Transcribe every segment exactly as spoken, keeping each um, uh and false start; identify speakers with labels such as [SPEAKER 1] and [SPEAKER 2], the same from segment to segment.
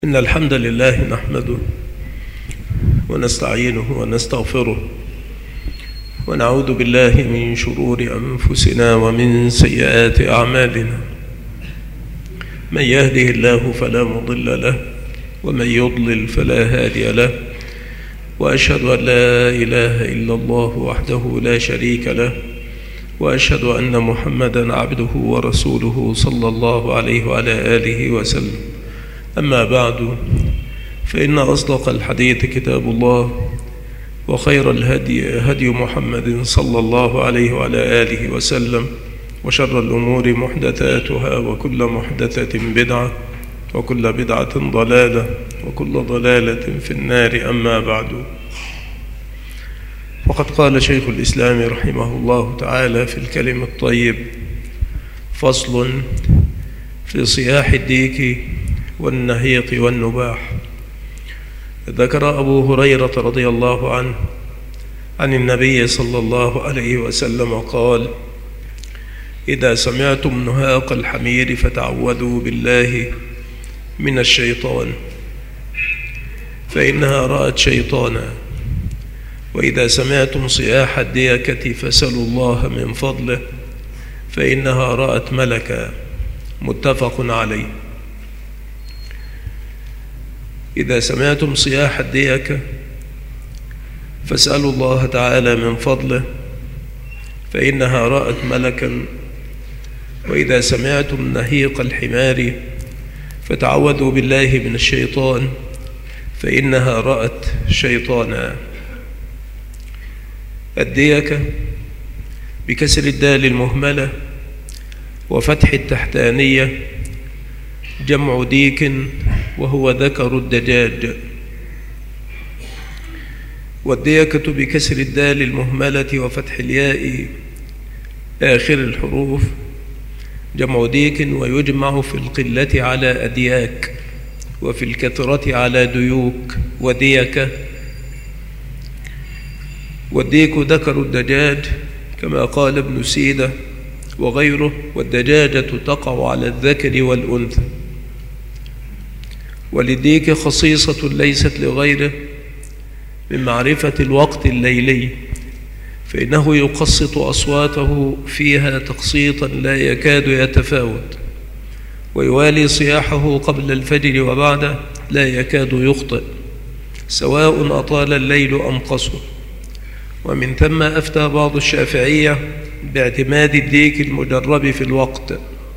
[SPEAKER 1] إن الحمد لله نحمده ونستعينه ونستغفره ونعوذ بالله من شرور أنفسنا ومن سيئات أعمالنا. من يهده الله فلا مضل له ومن يضلل فلا هادي له، وأشهد أن لا إله إلا الله وحده لا شريك له، وأشهد أن محمدًا عبده ورسوله صلى الله عليه وعلى آله وسلم. أما بعد، فإن أصدق الحديث كتاب الله، وخير الهدي هدي محمد صلى الله عليه وعلى آله وسلم، وشر الأمور محدثاتها، وكل محدثة بدعة، وكل بدعة ضلالة، وكل ضلالة في النار. أما بعد، وقد قال شيخ الإسلام رحمه الله تعالى في الكلم الطيب: فصل في صياح الديك والنهيق والنباح. ذكر أبو هريرة رضي الله عنه عن النبي صلى الله عليه وسلم قال: إذا سمعتم نهاق الحمير فتعوذوا بالله من الشيطان، فإنها رأت شيطانا، وإذا سمعتم صياح الديكة فسلوا الله من فضله، فإنها رأت ملكا. متفق عليه. إذا سمعتم صياح الديكة فاسألوا الله تعالى من فضله، فإنها رأت ملكا، وإذا سمعتم نهيق الحمار فتعوذوا بالله من الشيطان، فإنها رأت شيطانا. الديكة بكسر الدال المهملة وفتح التحتانية جمع ديك، وهو ذكر الدجاج. والديكة بكسر الدال المهملة وفتح الياء آخر الحروف جمع ديك، ويجمع في القلة على أدياك، وفي الكثرة على ديوك وديكة. والديك ذكر الدجاج كما قال ابن سيدة وغيره: والدجاجة تقع على الذكر والأنثى. وللديك خصيصة ليست لغيره من معرفة الوقت الليلي، فإنه يقسط أصواته فيها تقسيطا لا يكاد يتفاوت، ويوالي صياحه قبل الفجر وبعده لا يكاد يخطئ، سواء أطال الليل أم قصر. ومن ثم أفتى بعض الشافعية باعتماد الديك المجرب في الوقت.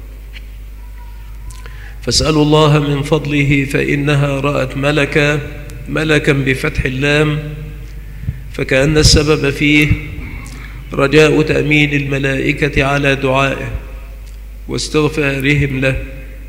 [SPEAKER 1] فاسألوا الله من فضله، فإنها رأت ملكا. ملكا بفتح اللام، فكأن السبب فيه رجاء تأمين الملائكة على دعائه واستغفارهم له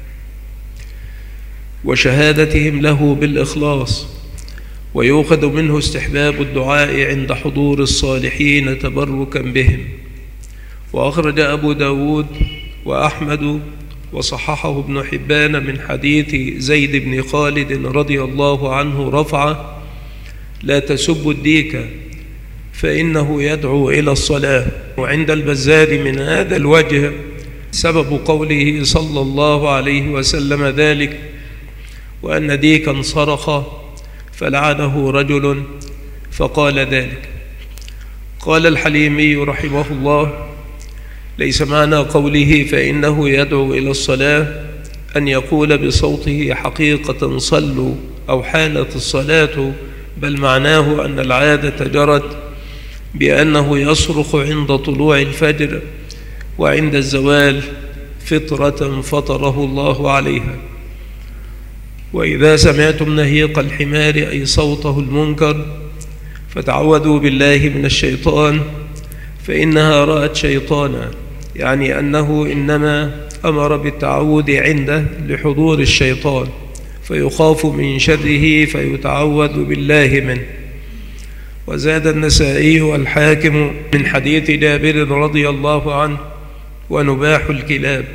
[SPEAKER 1] وشهادتهم له بالإخلاص. ويؤخذ منه استحباب الدعاء عند حضور الصالحين تبركا بهم. وأخرج أبو داود وأحمد وصححه ابن حبان من حديث زيد بن خالد رضي الله عنه رفعه: لا تسبوا الديك فإنه يدعو إلى الصلاة. وعند البزار من هذا الوجه سبب قوله صلى الله عليه وسلم ذلك، وأن ديكا صرخ فلعنه رجل فقال ذلك. قال الحليمي رحمه الله: ليس معنى قوله فإنه يدعو إلى الصلاة أن يقول بصوته حقيقة صلوا أو حانت الصلاة، بل معناه أن العادة جرت بأنه يصرخ عند طلوع الفجر وعند الزوال فطرة فطره الله عليها. وإذا سمعتم نهيق الحمار أي صوته المنكر فتعوذوا بالله من الشيطان، فإنها رأت شيطانا، يعني أنه إنما أمر بالتعوذ عنده لحضور الشيطان، فيخاف من شره فيتعوذ بالله منه. وزاد النسائي والحاكم من حديث جابر رضي الله عنه: ونباح الكلاب.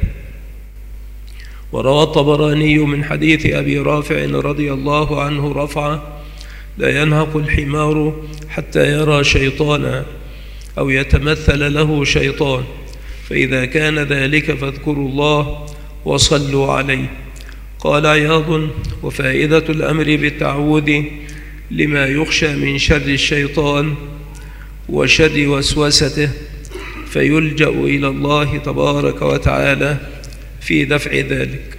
[SPEAKER 1] وروى الطبراني من حديث أبي رافع رضي الله عنه رفعه: لا ينهق الحمار حتى يرى شيطانا أو يتمثل له شيطان، فإذا كان ذلك فاذكروا الله وصلوا عليه. قال عياض: وفائدة الأمر بالتعوذ لما يخشى من شر الشيطان وشر وسوسته، فيلجأ إلى الله تبارك وتعالى في دفع ذلك.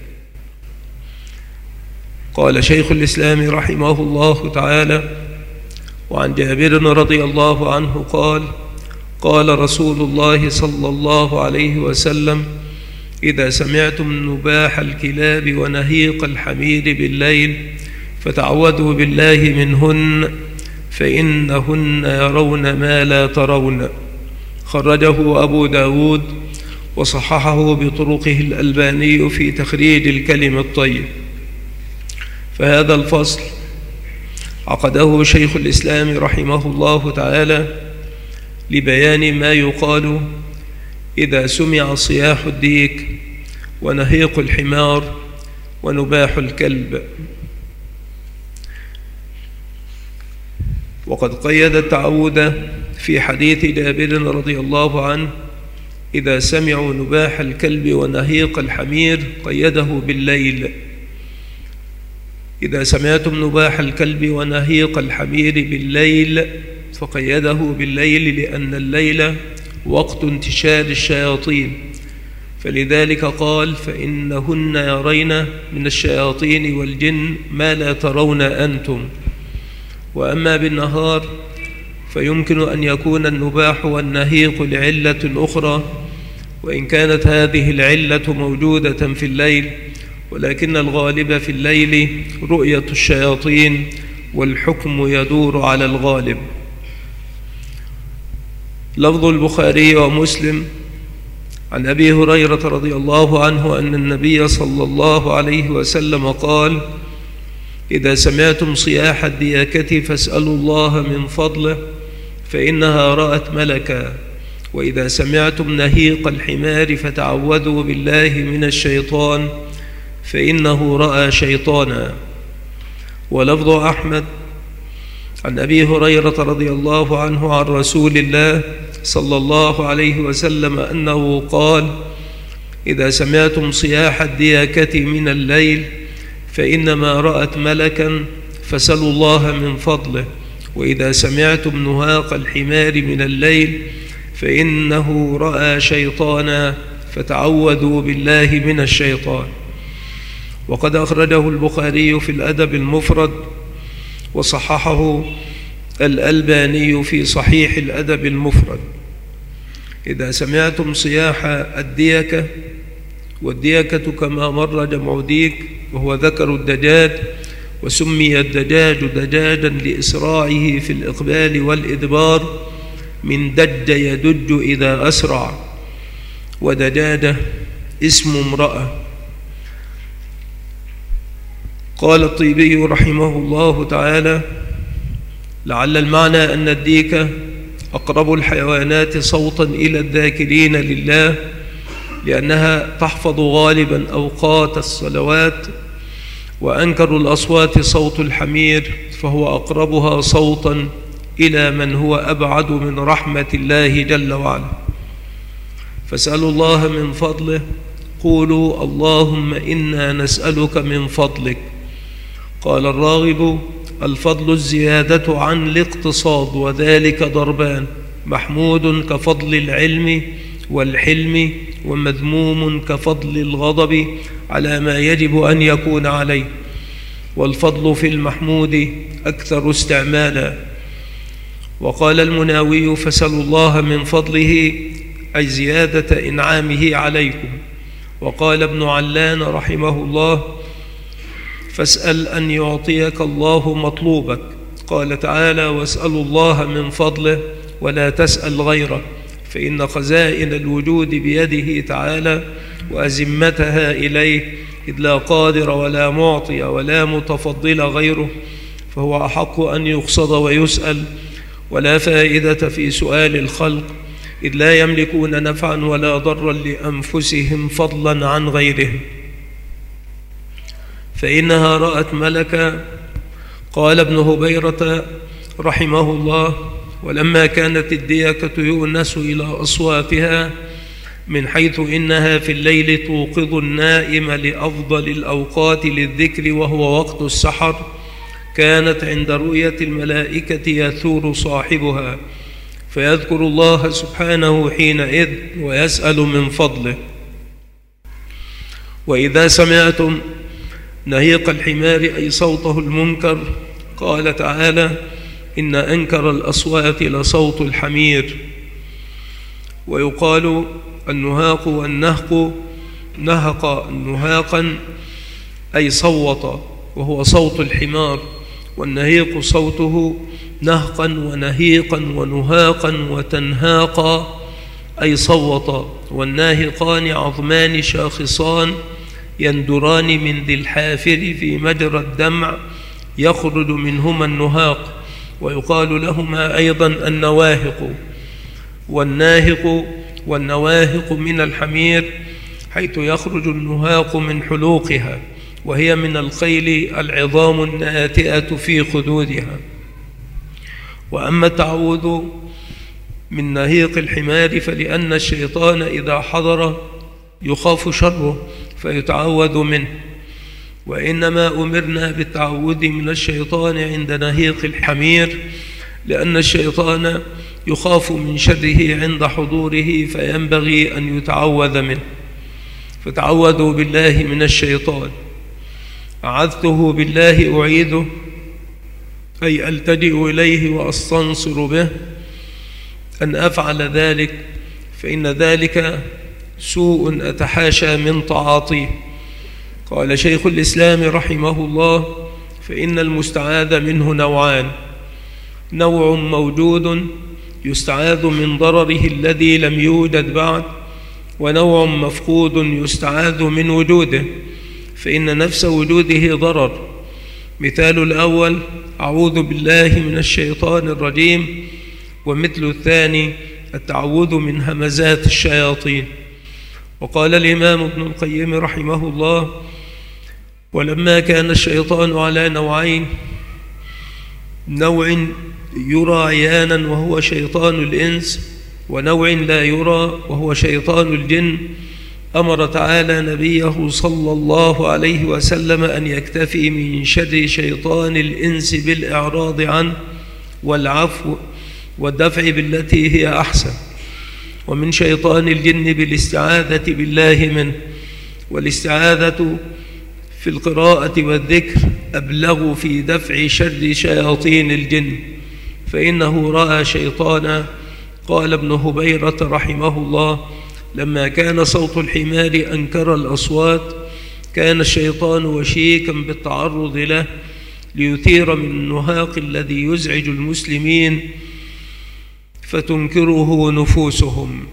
[SPEAKER 1] قال شيخ الإسلام رحمه الله تعالى: وعن جابر رضي الله عنه قال: قال رسول الله صلى الله عليه وسلم: إذا سمعتم نباح الكلاب ونهيق الحمير بالليل فتعوذوا بالله منهن فإنهن يرون ما لا ترون. خرجه أبو داود وصححه بطرقه الألباني في تخريج الكلم الطيب. فهذا الفصل عقده شيخ الإسلام رحمه الله تعالى لبيان ما يقال إذا سمع صياح الديك ونهيق الحمار ونباح الكلب. وقد قيد التعوذ في حديث جابر رضي الله عنه: إذا سمعوا نباح الكلب ونهيق الحمير قيده بالليل. إذا سمعتم نباح الكلب ونهيق الحمير بالليل فقيده بالليل، لأن الليل وقت انتشار الشياطين، فلذلك قال: فإنهن يرين من الشياطين والجن ما لا ترون أنتم. وأما بالنهار فيمكن أن يكون النباح والنهيق لعلة أخرى، وإن كانت هذه العلة موجودة في الليل، ولكن الغالب في الليل رؤية الشياطين، والحكم يدور على الغالب. لفظ البخاري ومسلم عن أبي هريرة رضي الله عنه أن النبي صلى الله عليه وسلم قال: إذا سمعتم صياح الديكة فاسألوا الله من فضله فإنها رأت ملكا، وإذا سمعتم نهيق الحمار فتعوذوا بالله من الشيطان فإنه رأى شيطانا. ولفظ أحمد عن أبي هريرة رضي الله عنه عن رسول الله صلى الله عليه وسلم أنه قال: إذا سمعتم صياح الديكة من الليل فإنما رأت ملكا فسلوا الله من فضله، وإذا سمعتم نهاق الحمار من الليل فإنه رأى شيطانا فتعوذوا بالله من الشيطان. وقد أخرجه البخاري في الأدب المفرد، وصححه الألباني في صحيح الأدب المفرد. إذا سمعتم صياح الديكة، والديكة كما مر جمع ديك وهو ذكر الدجاج، وسمي الدجاج دجاجا لإسراعه في الإقبال والإدبار من دج يدج إذا أسرع، ودجاجة اسم امرأة. قال الطيبي رحمه الله تعالى: لعل المعنى أن الديكة أقرب الحيوانات صوتا إلى الذاكرين لله، لأنها تحفظ غالبا أوقات الصلوات، وأنكر الأصوات صوت الحمير، فهو أقربها صوتا إلى من هو أبعد من رحمة الله جل وعلا. فاسألوا الله من فضله، قولوا اللهم إنا نسألك من فضلك. قال الراغب: الفضل الزيادة عن الاقتصاد، وذلك ضربان: محمود كفضل العلم والحلم، ومذموم كفضل الغضب على ما يجب أن يكون عليه. والفضل في المحمود أكثر استعمالا. وقال المناوي: فسلوا الله من فضله أي زيادة إنعامه عليكم. وقال ابن علان رحمه الله: فاسأل أن يعطيك الله مطلوبك. قال تعالى: واسألوا الله من فضله ولا تسأل غيره، فإن خزائن الوجود بيده تعالى وأزمتها إليه، إذ لا قادر ولا معطي ولا متفضل غيره، فهو أحق أن يقصد ويسأل. ولا فائدة في سؤال الخلق، إذ لا يملكون نفعا ولا ضرا لأنفسهم فضلا عن غيرهم. فإنها رأت ملكا. قال ابن هبيرة رحمه الله: ولما كانت الديكة يؤنس إلى أصواتها من حيث إنها في الليل توقظ النائم لأفضل الأوقات للذكر وهو وقت السحر، كانت عند رؤية الملائكة يثور صاحبها فيذكر الله سبحانه حينئذ ويسأل من فضله. وإذا سمعتم نهيق الحمار أي صوته المنكر، قال تعالى: إن أنكر الأصوات لصوت الحمير. ويقال النهاق والنهق، نهق نهاقا أي صوت وهو صوت الحمار، والنهيق صوته نهقا ونهيقا ونهاقا وتنهاقا أي صوت. والناهقان عظمان شاخصان يندران من ذي الحافر في مجرى الدمع يخرج منهما النهاق، ويقال لهما أيضا النواهق. والناهق والنواهق من الحمير حيث يخرج النهاق من حلوقها، وهي من الخيل العظام الناتئة في خدودها. وأما التعوذ من نهيق الحمار فلأن الشيطان إذا حضر يخاف شره فيتعوذ منه، وإنما أمرنا بالتعوذ من الشيطان عند نهيق الحمير لأن الشيطان يخاف من شره عند حضوره فينبغي أن يتعوذ منه. فتعوذوا بالله من الشيطان. أعذته بالله أعيذه أي ألتجئ إليه وأستنصر به أن أفعل ذلك، فإن ذلك سوء أتحاشى من تعاطيه. قال شيخ الإسلام رحمه الله: فإن المستعاذ منه نوعان: نوع موجود يستعاذ من ضرره الذي لم يوجد بعد، ونوع مفقود يستعاذ من وجوده، فإن نفس وجوده ضرر. مثال الأول: أعوذ بالله من الشيطان الرجيم، ومثل الثاني التعوذ من همزات الشياطين. وقال الإمام ابن القيم رحمه الله: ولما كان الشيطان على نوعين، نوع يرى عيانا وهو شيطان الإنس، ونوع لا يرى وهو شيطان الجن، أمر تعالى نبيه صلى الله عليه وسلم أن يكتفي من شر شيطان الإنس بالإعراض عنه والعفو والدفع بالتي هي أحسن، ومن شيطان الجن بالاستعاذة بالله منه. والاستعاذة في القراءة والذكر أبلغ في دفع شر شياطين الجن، فإنه رأى شيطانا. قال ابن هبيرة رحمه الله: لما كان صوت الحمار أنكر الأصوات كان الشيطان وشيكا بالتعرض له ليثير من النهاق الذي يزعج المسلمين فتنكره نفوسهم.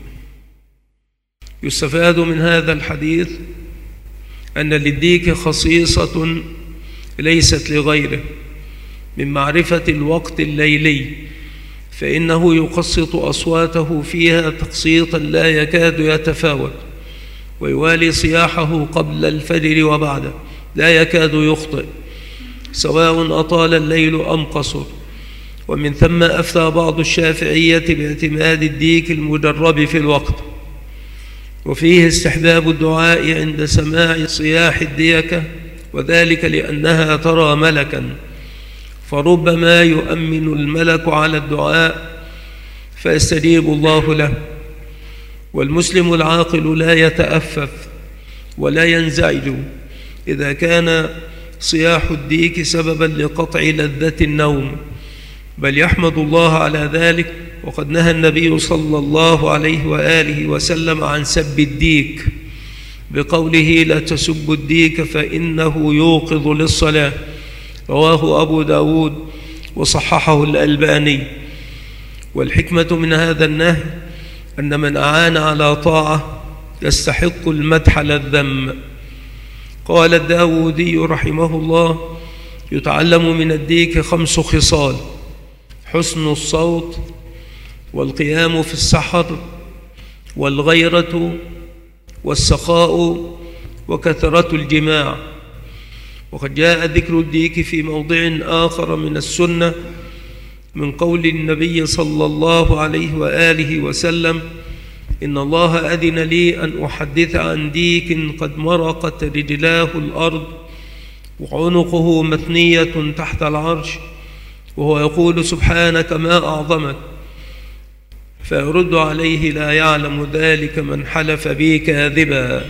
[SPEAKER 1] يستفاد من هذا الحديث أن للديك خصيصة ليست لغيره من معرفة الوقت الليلي، فإنه يقسط أصواته فيها تقسيطا لا يكاد يتفاوت، ويوالي صياحه قبل الفجر وبعده لا يكاد يخطئ، سواء أطال الليل أم قصر. ومن ثم أفتى بعض الشافعية باعتماد الديك المجرب في الوقت، وفيه استحباب الدعاء عند سماع صياح الديكة، وذلك لأنها ترى ملكا، فربما يؤمن الملك على الدعاء فيستجيب الله له. والمسلم العاقل لا يتأفف ولا ينزعج إذا كان صياح الديك سببا لقطع لذة النوم، بل يحمد الله على ذلك. وقد نهى النبي صلى الله عليه وآله وسلم عن سب الديك بقوله: لا تسبوا الديك فإنه يوقظ للصلاة، رواه أبو داود وصححه الألباني. والحكمة من هذا النهي أن من أعان على طاعة يستحق المدح لا الذم. قال الداودي رحمه الله: يتعلم من الديك خمس خصال: حسن الصوت، والقيام في السحر، والغيرة، والسخاء، وكثرة الجماع. وقد جاء ذكر الديك في موضع آخر من السنة من قول النبي صلى الله عليه وآله وسلم: إن الله أذن لي أن أحدث عن ديك قد مرقت رجلاه الأرض وعنقه مثنية تحت العرش، وهو يقول سبحانك ما أعظمك، فيرد عليه لا يعلم ذلك من حلف بي كاذبا.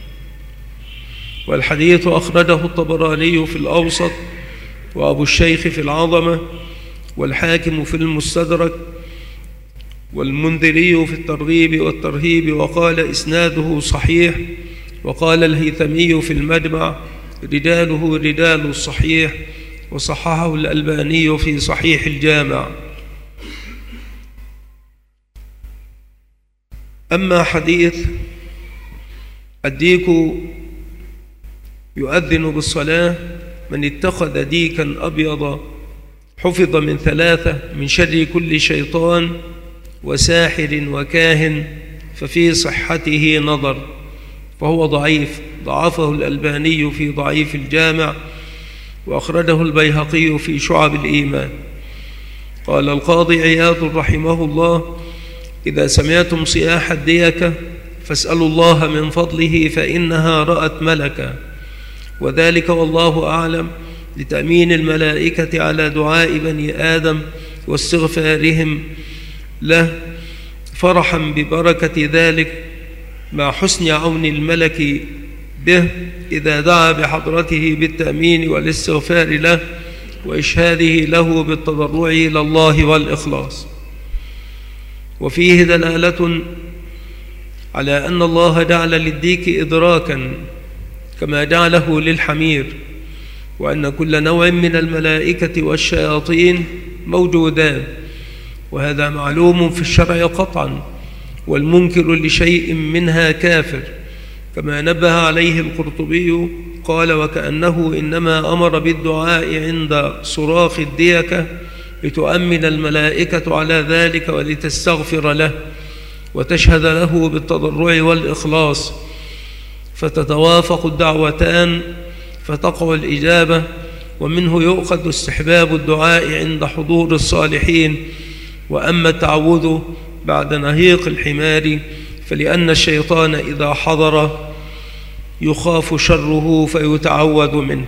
[SPEAKER 1] والحديث أخرجه الطبراني في الأوسط، وأبو الشيخ في العظمة، والحاكم في المستدرك، والمنذري في الترغيب والترهيب، وقال إسناده صحيح. وقال الهيثمي في المجمع رجاله رجال الصحيح، وصححه الألباني في صحيح الجامع. أما حديث الديك يؤذن بالصلاة، من اتخذ ديكا أبيض حفظ من ثلاثة: من شر كل شيطان وساحر وكاهن، ففي صحته نظر، فهو ضعيف، ضعفه الألباني في ضعيف الجامع، وأخرجه البيهقي في شعب الإيمان. قال القاضي عياض رحمه الله: إذا سمعتم صياح الديكة فاسألوا الله من فضله فإنها رأت ملكا، وذلك والله أعلم لتأمين الملائكة على دعاء بني آدم واستغفارهم له، فرحا ببركة ذلك مع حسن عون الملك به إذا دعا بحضرته بالتأمين والاستغفار له وإشهاده له بالتضرع إلى الله والإخلاص. وفيه دلالة على أن الله جعل للديك إدراكا كما جعله للحمير، وأن كل نوع من الملائكة والشياطين موجودان، وهذا معلوم في الشرع قطعا، والمنكر لشيء منها كافر، كما نبه عليه القرطبي قال: وكأنه إنما أمر بالدعاء عند صراخ الديكة لتؤمن الملائكة على ذلك ولتستغفر له وتشهد له بالتضرع والإخلاص، فتتوافق الدعوتان فتقع الإجابة. ومنه يؤخذ استحباب الدعاء عند حضور الصالحين. وأما التعوذ بعد نهيق الحمار فلأن الشيطان إذا حضر يخاف شره فيتعوذ منه.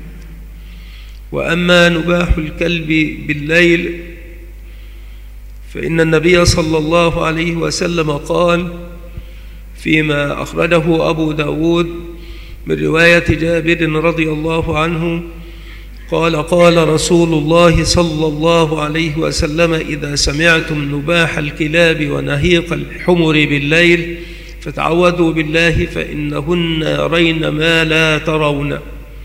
[SPEAKER 1] وأما نباح الكلب بالليل فإن النبي صلى الله عليه وسلم قال فيما أخرجه أبو داود من رواية جابر رضي الله عنه قال: قال رسول الله صلى الله عليه وسلم: إذا سمعتم نباح الكلاب ونهيق الحمر بالليل فتعوذوا بالله فإنهن يرين ما لا ترون.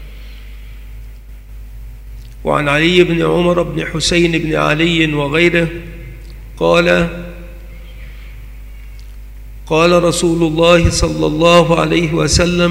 [SPEAKER 1] وعن علي بن عمر بن حسين بن علي وغيره قال: قال رسول الله صلى الله عليه وسلم: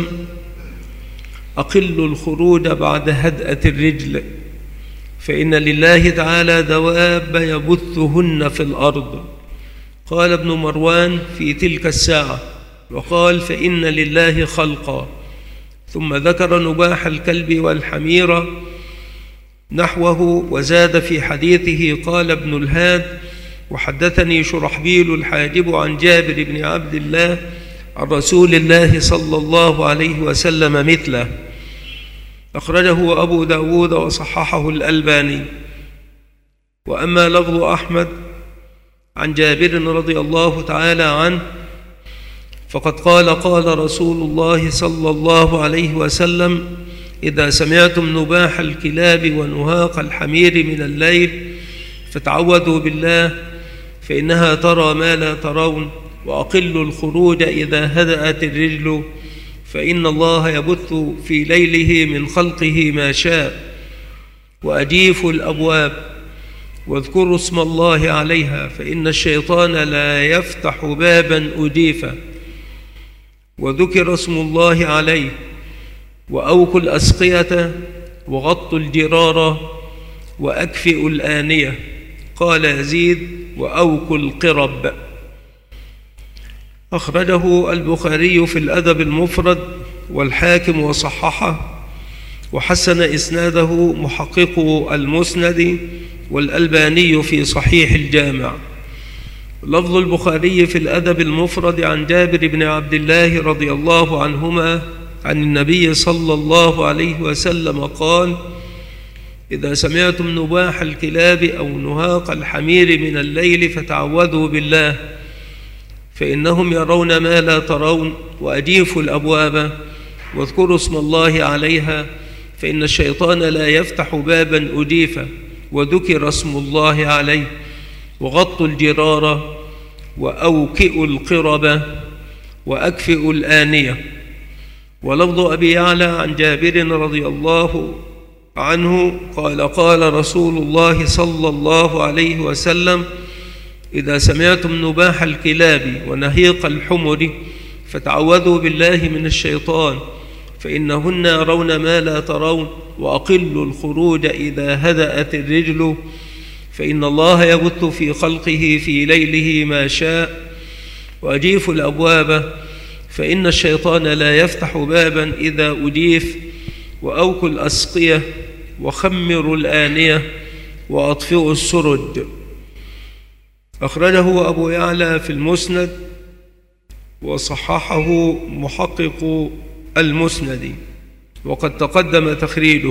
[SPEAKER 1] أقلوا الخروج بعد هدأة الرجل، فإن لله تعالى دواب يبثهن في الأرض. قال ابن مروان في تلك الساعة، وقال: فإن لله خلقا. ثم ذكر نباح الكلب والحمير نحوه، وزاد في حديثه قال ابن الهاد: وحدثني شرحبيل الحاجب عن جابر بن عبد الله عن رسول الله صلى الله عليه وسلم مثله. أخرجه أبو داود وصححه الألباني. وأما لفظ أحمد عن جابر رضي الله تعالى عنه فقد قال: قال رسول الله صلى الله عليه وسلم: إذا سمعتم نباح الكلاب ونهاق الحمير من الليل فتعوذوا بالله فإنها ترى ما لا ترون، وأقلوا الخروج إذا هدأت الرجل، فإن الله يبث في ليله من خلقه ما شاء. وأجيفوا الأبواب واذكروا اسم الله عليها، فإن الشيطان لا يفتح بابا أجيفا وذكر اسم الله عليه. وأوكوا الأسقية وغطوا الجرار وأكفئوا الآنية. قال يزيد: وأوكوا القرب. أخرجه البخاري في الأدب المفرد والحاكم وصححه، وحسن إسناده محقق المسند والألباني في صحيح الجامع. لفظ البخاري في الأدب المفرد عن جابر بن عبد الله رضي الله عنهما عن النبي صلى الله عليه وسلم قال: إذا سمعتم نباح الكلاب أو نهاق الحمير من الليل فتعوذوا بالله فإنهم يرون ما لا ترون، وأجيفوا الأبواب واذكروا اسم الله عليها فإن الشيطان لا يفتح بابا أجيف وذكر اسم الله عليه، وغطوا الجرار وأوكئوا القرب وأكفئوا الآنية. ولفظ أبي يعلى عن جابر رضي الله عنه قال: قال رسول الله صلى الله عليه وسلم: إذا سمعتم نباح الكلاب ونهيق الحمر فتعوذوا بالله من الشيطان فإنهن يرون ما لا ترون، وأقلوا الخروج إذا هدأت الرجل فإن الله يبث في خلقه في ليله ما شاء، وأجيفوا الأبواب فإن الشيطان لا يفتح بابا إذا أجيف، وأوكوا الأسقية وخمروا الآنية وأطفئوا السرج. أخرجه أبو يعلى في المسند وصححه محقق المسند، وقد تقدم تخريجه.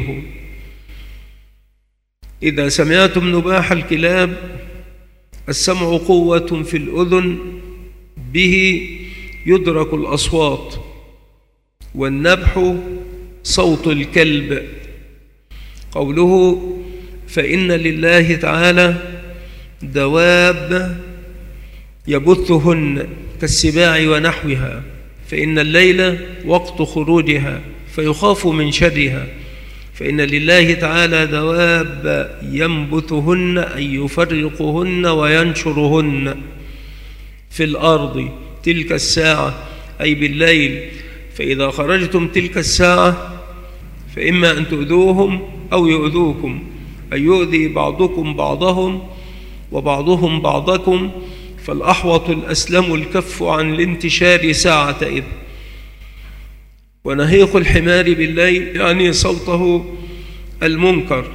[SPEAKER 1] إذا سمعتم نباح الكلاب، السمع قوة في الأذن به يدرك الأصوات، والنبح صوت الكلب. قوله: فإن لله تعالى دواب يبثهن كالسباع ونحوها، فإن الليل وقت خروجها فيخاف من شرها، فإن لله تعالى دواب ينبثهن أي يفرقهن وينشرهن في الأرض تلك الساعة أي بالليل، فإذا خرجتم تلك الساعة فإما أن تؤذوهم أو يؤذوكم، أي يؤذي بعضكم بعضهم وبعضهم بعضكم، فالأحوط الأسلم الكف عن الانتشار ساعتئذ. ونهيق الحمار بالليل يعني صوته المنكر،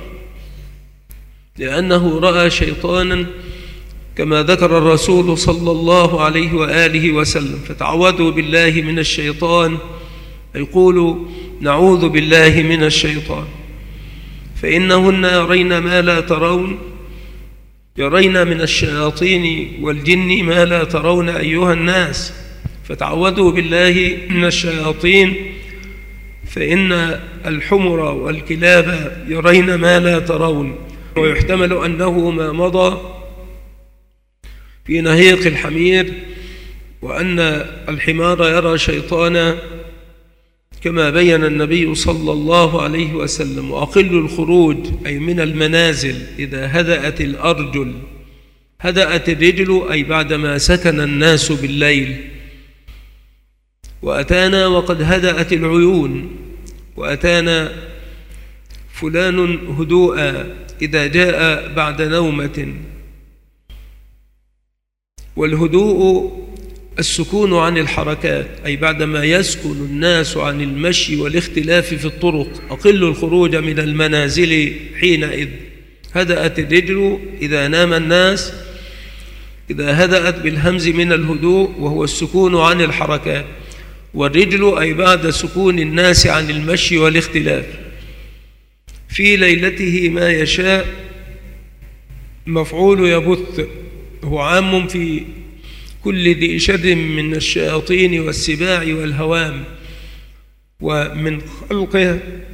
[SPEAKER 1] لأنه رأى شيطانا كما ذكر الرسول صلى الله عليه وآله وسلم، فتعوذوا بالله من الشيطان، أي قولوا نعوذ بالله من الشيطان. فإنهن يرين ما لا ترون، يرين من الشياطين والجن ما لا ترون أيها الناس، فتعوذوا بالله من الشياطين، فإن الحمر والكلاب يرين ما لا ترون. ويحتمل أنه ما مضى في نهيق الحمير، وأن الحمار يرى شيطانا كما بين النبي صلى الله عليه وسلم. وأقلوا الخروج أي من المنازل إذا هدأت الأرجل، هدأت الرجل أي بعدما سكن الناس بالليل. وأتانا وقد هدأت العيون، وأتانا فلان هدوءا إذا جاء بعد نومة. والهدوء السكون عن الحركات، أي بعدما يسكن الناس عن المشي والاختلاف في الطرق. أقلوا الخروج من المنازل حينئذ. هدأت الرجل إذا نام الناس، إذا هدأت بالهمز من الهدوء وهو السكون عن الحركات، والرجل أي بعد سكون الناس عن المشي والاختلاف. في ليلته ما يشاء مفعول يبث، هو عام في كل ذي شر من الشياطين والسباع والهوام ومن خلقه،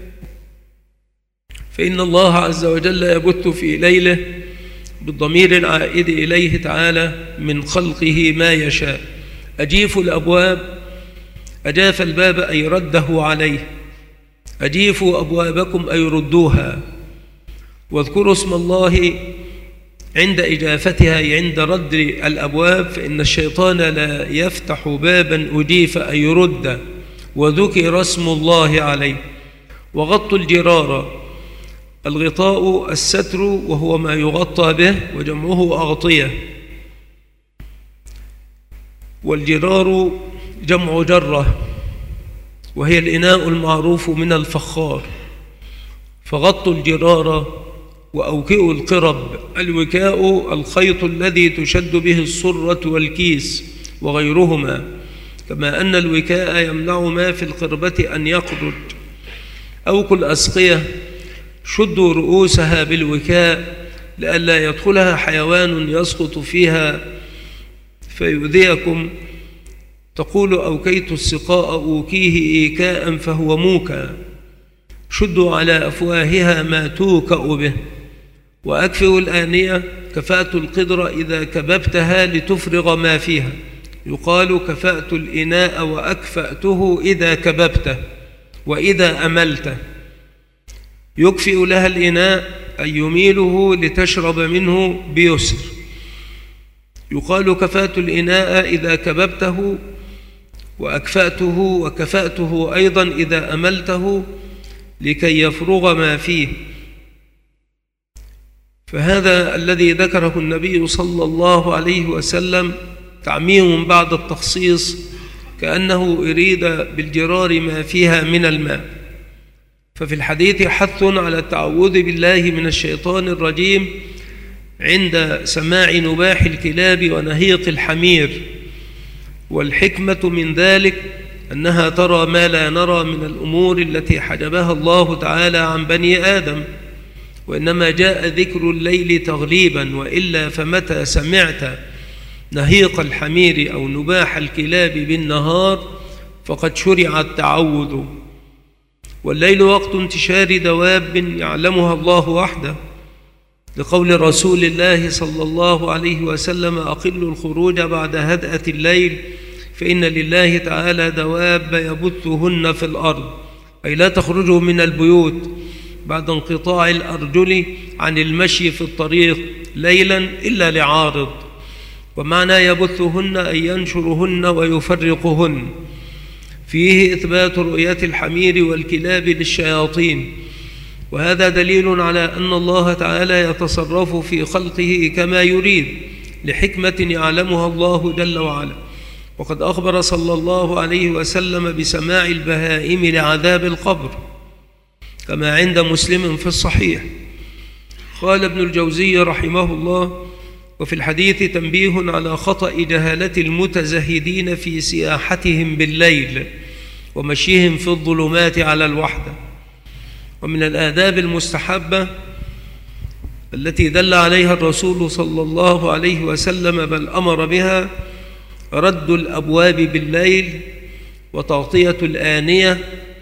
[SPEAKER 1] فإن الله عز وجل يبث في ليله بالضمير العائد إليه تعالى من خلقه ما يشاء. أجيفوا الأبواب، أجاف الباب أي رده عليه، أجيفوا أبوابكم أي ردوها، واذكروا اسم الله عند إجافتها أي عند رد الأبواب، فإن الشيطان لا يفتح بابا أجيف أي يرد، وذكر اسم الله عليه. وغطوا الجرار، الغطاء الستر وهو ما يغطى به، وجمعه أغطية. والجرار جمع جرة، وهي الإناء المعروف من الفخار. فغطوا الجرار وأوكئوا القرب. الوكاء الخيط الذي تشد به الصرة والكيس وغيرهما، كما أن الوكاء يمنع ما في القربة أن يخرج. أوكوا الأسقية، شدوا رؤوسها بالوكاء لئلا يدخلها حيوان يسقط فيها فيؤذيكم. تقول أوكيت السقاء أوكيه إيكاء فهو موكى. شدوا على أفواهها ما توكأ به. وأكفئوا الآنية، كفأت القدر إذا كببتها لتفرغ ما فيها. يقال كفأت الإناء وأكفأته إذا كببته وإذا أملته. يكفئ لها الإناء أي يميله لتشرب منه بيسر. يقال كفأت الإناء إذا كببته وأكفأته، وكفأته أيضا إذا أملته لكي يفرغ ما فيه. فهذا الذي ذكره النبي صلى الله عليه وسلم تعميم بعد التخصيص، كأنه أريد بالجرار ما فيها من الماء. ففي الحديث حث على التعوذ بالله من الشيطان الرجيم عند سماع نباح الكلاب ونهيق الحمير. والحكمة من ذلك أنها ترى ما لا نرى من الأمور التي حجبها الله تعالى عن بني آدم، وإنما جاء ذكر الليل تغليبا، وإلا فمتى سمعت نهيق الحمير أو نباح الكلاب بالنهار فقد شرع التعوذ. والليل وقت انتشار دواب يعلمها الله وحده، لقول رسول الله صلى الله عليه وسلم: أقلوا الخروج بعد هدأة الليل فإن لله تعالى دواب يبثهن في الأرض، أي لا تخرجوا من البيوت بعد انقطاع الأرجل عن المشي في الطريق ليلا إلا لعارض. ومعنى يبثهن أي ينشرهن ويفرقهن. فيه إثبات رؤية الحمير والكلاب للشياطين، وهذا دليل على أن الله تعالى يتصرف في خلقه كما يريد لحكمة يعلمها الله جل وعلا. وقد أخبر صلى الله عليه وسلم بسماع البهائم لعذاب القبر كما عند مسلم في الصحيح. قال ابن الجوزي رحمه الله: وفي الحديث تنبيه على خطأ جهالة المتزهدين في سياحتهم بالليل ومشيهم في الظلمات على الوحدة. ومن الآداب المستحبة التي دل عليها الرسول صلى الله عليه وسلم بل أمر بها رد الأبواب بالليل وتغطية الآنية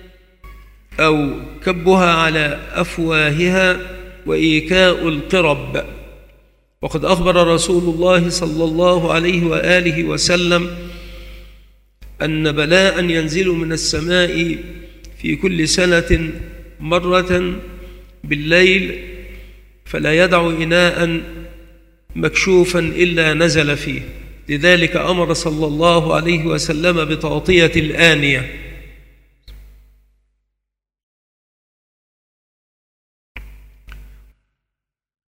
[SPEAKER 1] أو كبها على أفواهها وإيكاء القرب. وقد أخبر رسول الله صلى الله عليه وآله وسلم أن بلاء ينزل من السماء في كل سنة مرة بالليل فلا يدع إناء مكشوفا إلا نزل فيه. لذلك أمر صلى الله عليه وسلم بتغطية الآنية.